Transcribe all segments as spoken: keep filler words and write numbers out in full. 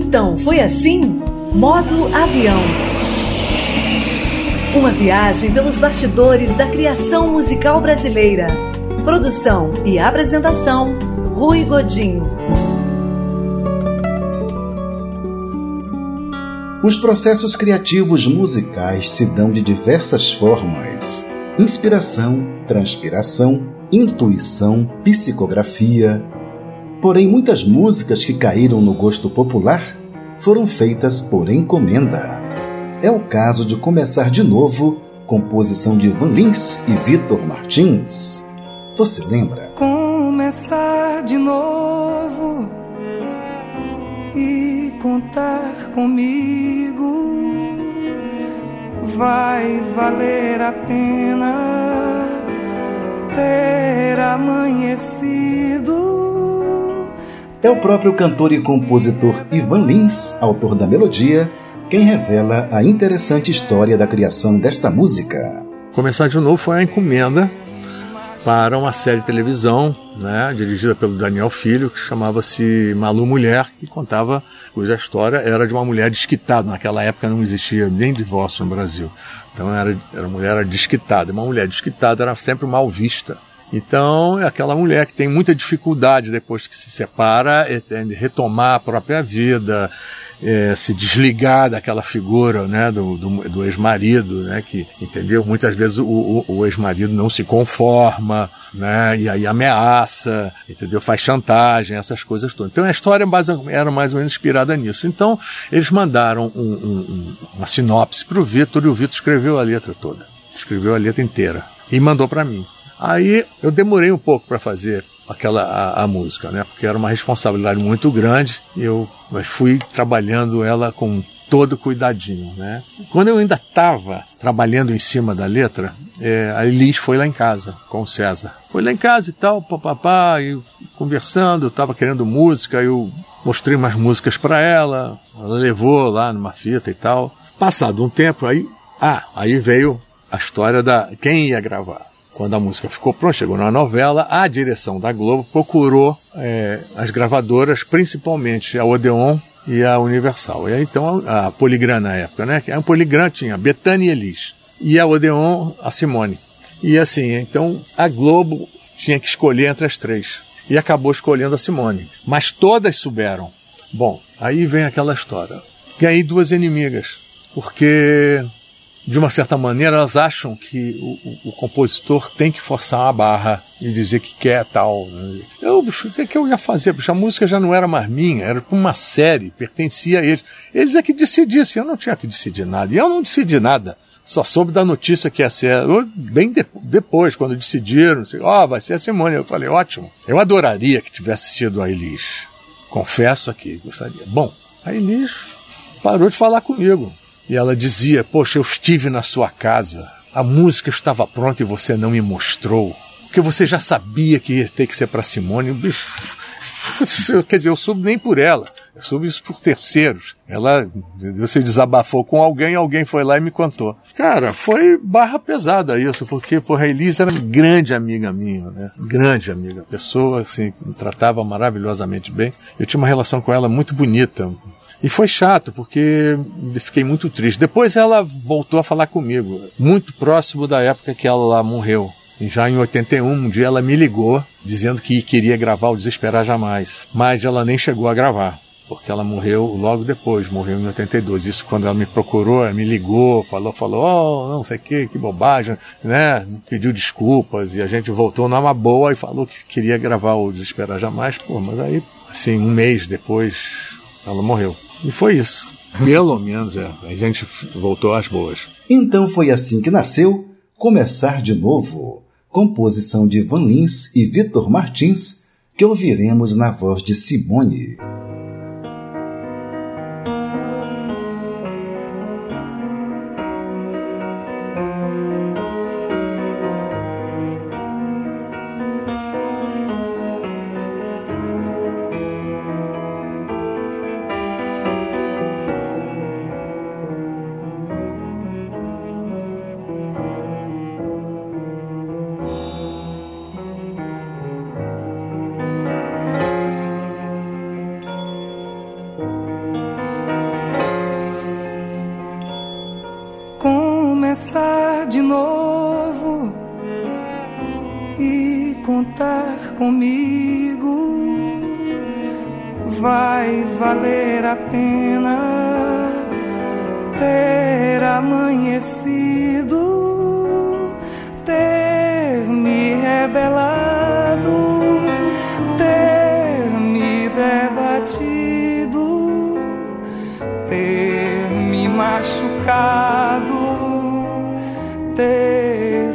Então foi assim? Modo Avião. Uma viagem pelos bastidores da criação musical brasileira. Produção e apresentação, Rui Godinho. Os processos criativos musicais se dão de diversas formas: inspiração, transpiração, intuição, psicografia. Porém, muitas músicas que caíram no gosto popular foram feitas por encomenda. É o caso de Começar de Novo, composição de Ivan Lins e Vitor Martins. Você lembra? Começar de novo e contar comigo vai valer a pena ter amanhecido. É o próprio cantor e compositor Ivan Lins, autor da melodia, quem revela a interessante história da criação desta música. Começar de Novo foi a encomenda para uma série de televisão, né, dirigida pelo Daniel Filho, que chamava-se Malu Mulher, que contava, cuja história era de uma mulher desquitada. Naquela época não existia nem divórcio no Brasil. Então era, era uma mulher desquitada. Uma mulher desquitada era sempre mal vista. Então é aquela mulher que tem muita dificuldade depois que se separa, é, é, de retomar a própria vida, é, se desligar daquela figura, né, do, do, do ex-marido, né, que, entendeu? Muitas vezes o, o, o ex-marido não se conforma, né, e aí ameaça, entendeu? Faz chantagem, essas coisas todas. Então a história era mais ou menos inspirada nisso. Então eles mandaram um, um, uma sinopse para o Vitor, e o Vitor escreveu a letra toda, escreveu a letra inteira e mandou para mim. Aí eu demorei um pouco para fazer aquela a, a música, né? Porque era uma responsabilidade muito grande e eu mas fui trabalhando ela com todo cuidadinho, né? Quando eu ainda estava trabalhando em cima da letra, é, a Elis foi lá em casa com o César. Foi lá em casa e tal, papapá, e conversando, estava querendo música, eu mostrei umas músicas para ela, ela levou lá numa fita e tal. Passado um tempo, aí, ah, aí veio a história da quem ia gravar. Quando a música ficou pronta, chegou na novela, a direção da Globo procurou é, as gravadoras, principalmente a Odeon e a Universal. E aí, então, a, a Poligram na época, né? A Poligram tinha a Bethânia e Elis. E a Odeon, a Simone. E assim, então, a Globo tinha que escolher entre as três. E acabou escolhendo a Simone. Mas todas souberam. Bom, aí vem aquela história. Ganhei duas inimigas. Porque, de uma certa maneira, elas acham que o, o, o compositor tem que forçar a barra e dizer que quer tal. Né? Eu, o que, que eu ia fazer? A música já não era mais minha, era para uma série, pertencia a eles. Eles é que decidissem, eu não tinha que decidir nada. E eu não decidi nada. Só soube da notícia que ia ser, bem de, depois, quando decidiram, ó, oh, vai ser a Simone. Eu falei, ótimo. Eu adoraria que tivesse sido a Elis. Confesso aqui, gostaria. Bom, a Elis parou de falar comigo. E ela dizia, poxa, eu estive na sua casa, a música estava pronta e você não me mostrou, porque você já sabia que ia ter que ser para Simone. Bicho, quer dizer, eu soube nem por ela, eu soube isso por terceiros. Ela se desabafou com alguém, alguém foi lá e me contou. Cara, foi barra pesada isso, porque porra, a Elis era grande amiga minha, né? Grande amiga, pessoa assim, que me tratava maravilhosamente bem. Eu tinha uma relação com ela muito bonita. E foi chato, porque fiquei muito triste. Depois ela voltou a falar comigo, muito próximo da época que ela lá morreu. E já em oitenta e um, um dia ela me ligou, dizendo que queria gravar o Desesperar Jamais. Mas ela nem chegou a gravar, porque ela morreu logo depois, morreu em oitenta e dois. Isso quando ela me procurou, ela me ligou, falou, falou, oh, não sei o que, que bobagem, né? Pediu desculpas, e a gente voltou numa boa e falou que queria gravar o Desesperar Jamais. Pô, mas aí, assim, um mês depois, ela morreu. E foi isso. Pelo menos, é. A gente voltou às boas. Então foi assim que nasceu Começar de Novo, composição de Ivan Lins e Vitor Martins, que ouviremos na voz de Simone. começar de novo e contar comigo. Vai valer a pena ter amanhecido, ter me rebelado, ter me debatido, ter me machucado, ter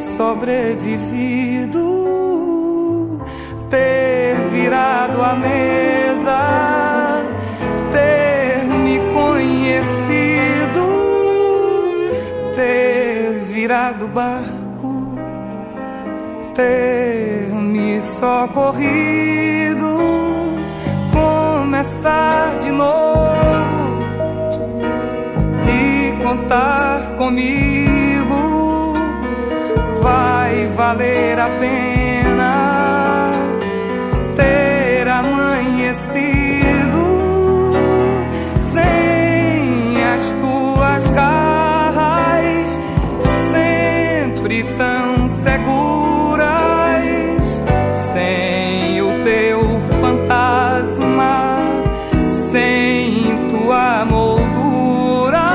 sobrevivido, ter virado a mesa, ter me conhecido, ter virado barco, ter me socorrido, começar de novo e contar comigo. Vai valer a pena ter amanhecido sem as tuas garras, sempre tão seguras, sem o teu fantasma, sem tua moldura,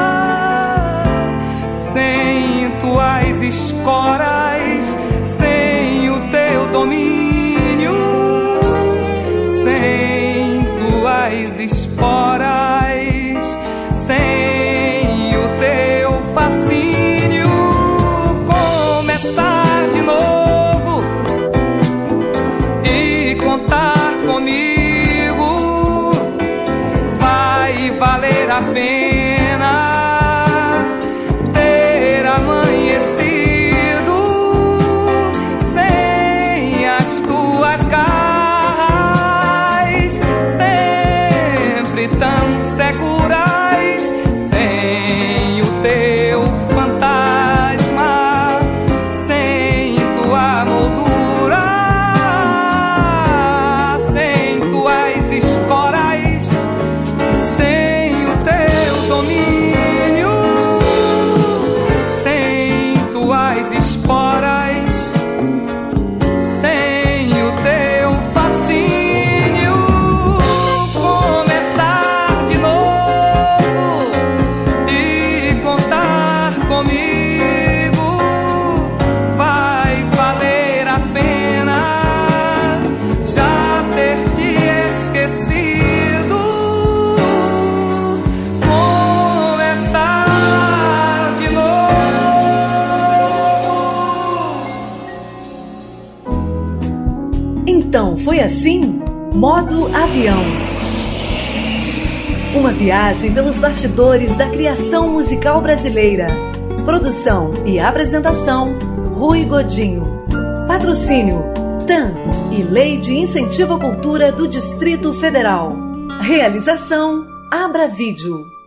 sem tuas esporas, sem o teu domínio, sem tuas esporas, sem o teu fascínio. Começar de novo e contar comigo. Vai valer a pena ter amanhecido sem as tuas garras, sempre tão seguras, sem o teu fantasma, sem tua moldura, sem tuas esporas, sem o teu domínio, sem tuas esporas, sem o teu fascínio. Começar de novo e contar comigo. Vai valer a pena já ter te esquecido. Começar de novo. Então foi assim? Modo Avião. Uma viagem pelos bastidores da criação musical brasileira. Produção e apresentação, Rui Godinho. Patrocínio, T A M e Lei de Incentivo à Cultura do Distrito Federal. Realização, Abra Vídeo.